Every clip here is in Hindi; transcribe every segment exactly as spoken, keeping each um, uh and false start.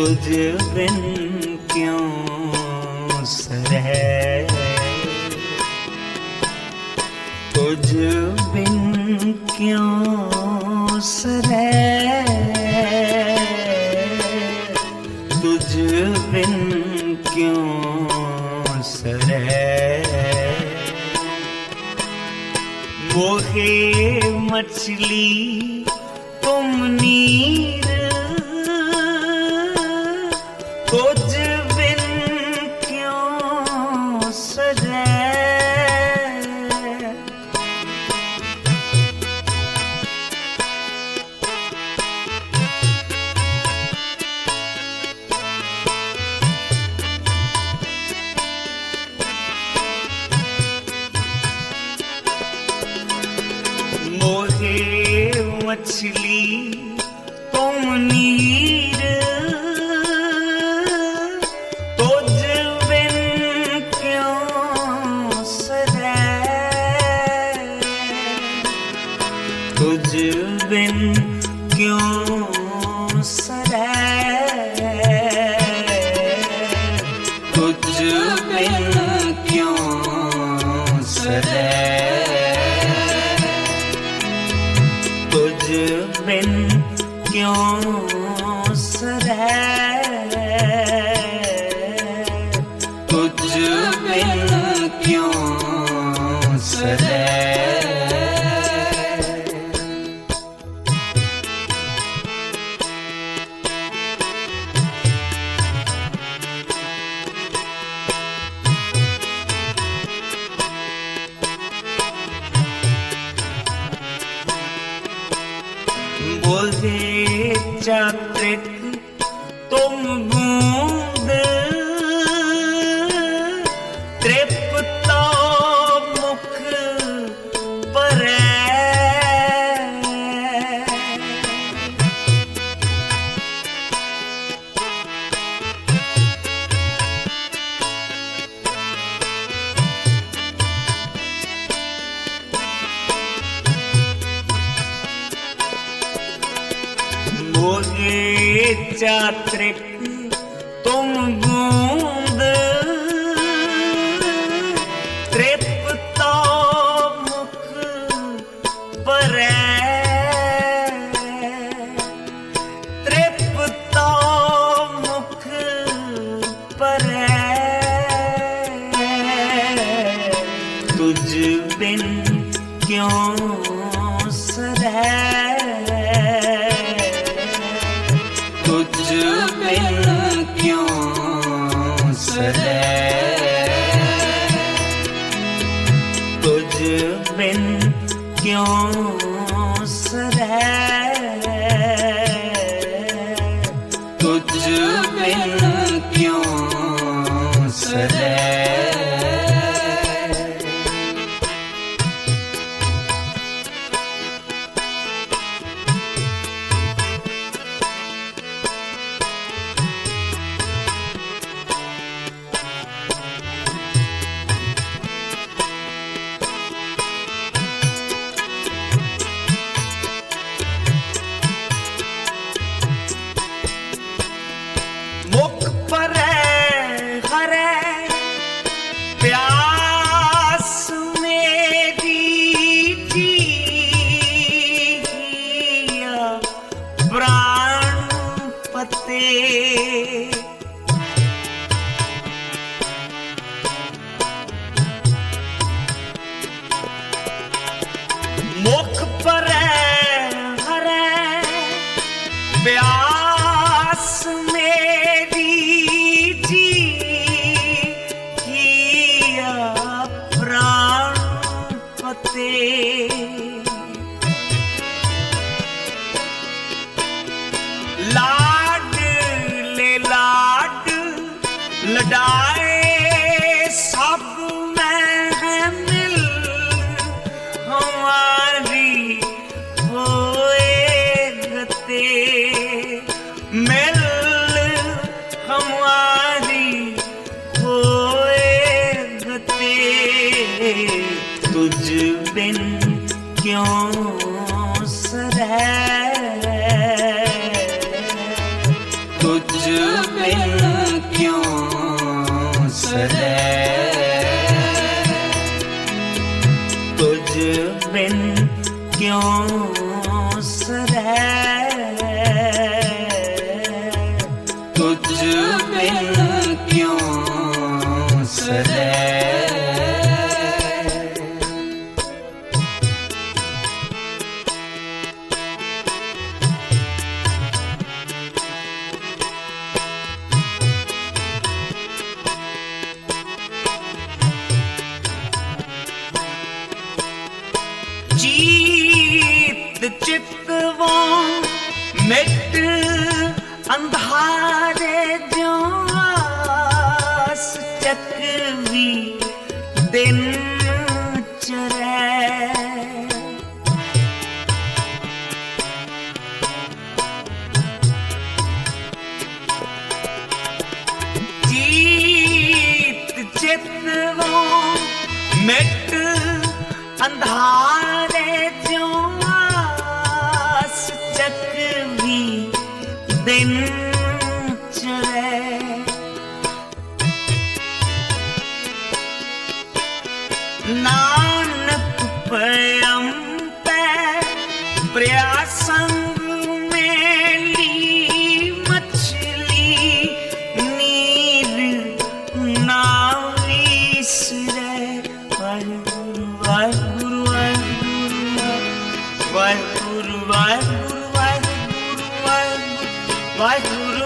तुझ बिन क्यों सरह, तुझ बिन क्यों सरह, तुझ बिन क्यों सरह। मोहे मछली तुम नीर, तुझ बिन क्यों सरह। मोहे मछली तुम नीर, तुझ बिन क्यों सरह, तुझ बिन क्यों सरह, तुझ बिन क्यों सरह, तुझ बिन क्यों सरह, तुझ बिन क्यों सरह। बोले चात्रिक तुम बूंद, तृप्ता मुख परह, मोहे चात्रिक तुम बूंद, तृप्ता मुख परह, तृप्ता मुख परह, तुझ बिन क्यों सरह, तुझ बिन क्यों सरह, तुझ बिन क्यों सरह, तुझ बिन क्यों सरह। मुख पर हरे प्यास मेरी जिया प्राण पते, मुख पर हरे प्यास मेरी जिया प्राण पते, लाड ले लाड लडाए सब महमिल हमारी होए गते, मिल हमारी होए गते, तुझ बिन क्यों सरह, तुझ मिट अंधारे जो आस चकवी दिन चरे जीत चितवों मिट अंधारे जो आस चकवी दिन चले नानक पयम पे प्रयासंग में ली मछली नीर नावी सरे वाहिगुरु वाहिगुरु वाहिगुरु वाहिगुरु वाहिगुरु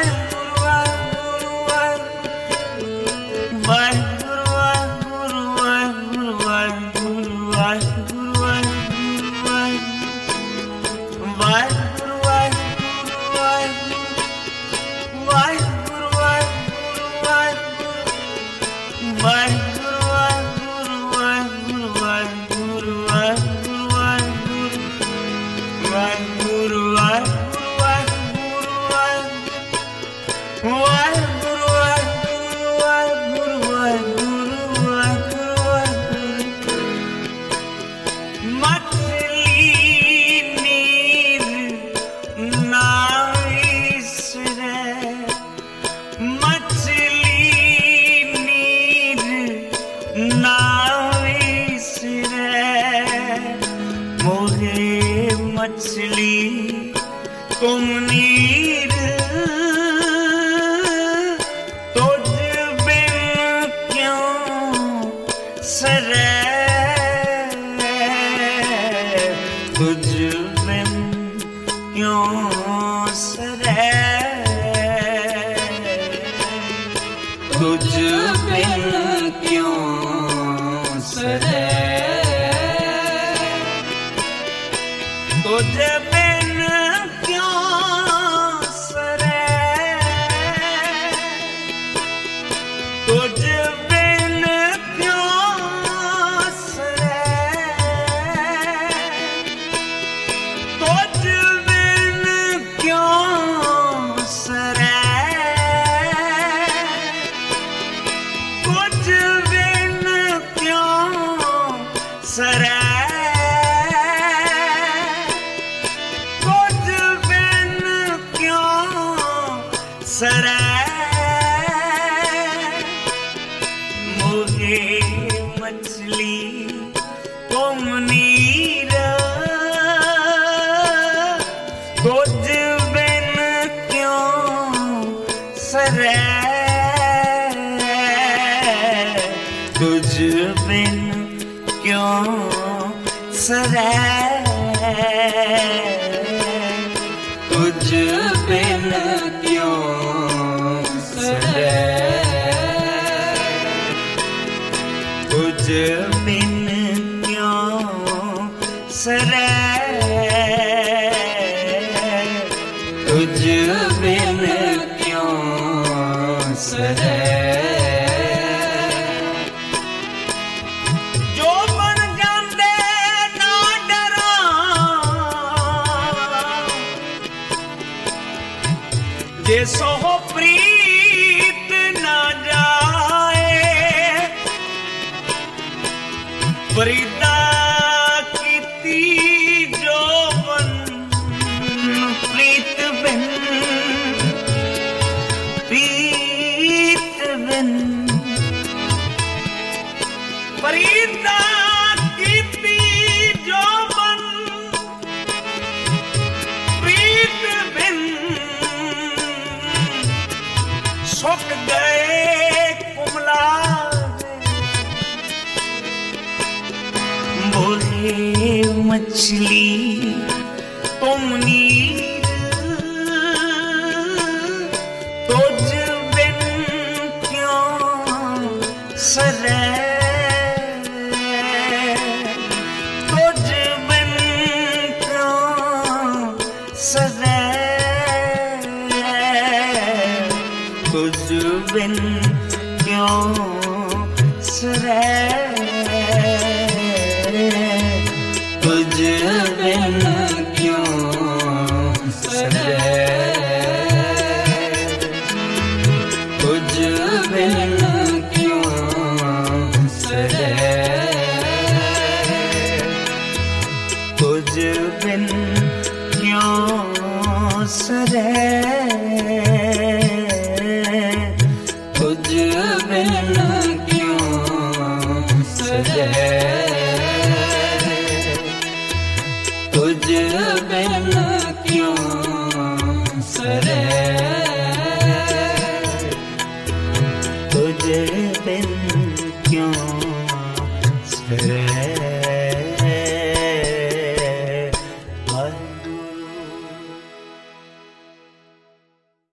मछली तुम नीर तुझ बिन क्यों सरे तुझ बिन क्यों सरे तुझ बिन क्यों सरे तुझ बिन क्यों सरे तुझ बिन क्यों सरे तुझ बिन क्यों सरे तुझ बिन क्यों सरे सरे मोहे मछली तुम नीर तुझ बिन क्यों सरे तुझ बिन क्यों सरे तुझ बिन क्यों सरे तुझ बिन क्यों सरे तुझ बिन क्यों सरे जो बन जाते ना डरा जे सो प्रीत न जाए फरीदा कीती जो बन प्रीत बिन प्रीत बिन फरीदा कीती जो बन प्रीत बिन सुक गए कुमला बोले मछली तुम नीर तुझ बिन क्यों सरे तुझ बिन क्यों सरे तुझ बिन क्यों सरे, तुझ बिन क्यों सरे, तुझ बिन क्यों सरे, तुझ बिन क्यों सरे, तुझ बिन क्यों सरे, तुझ बिन क्यों सरे, तुझ बिन क्यों सरे।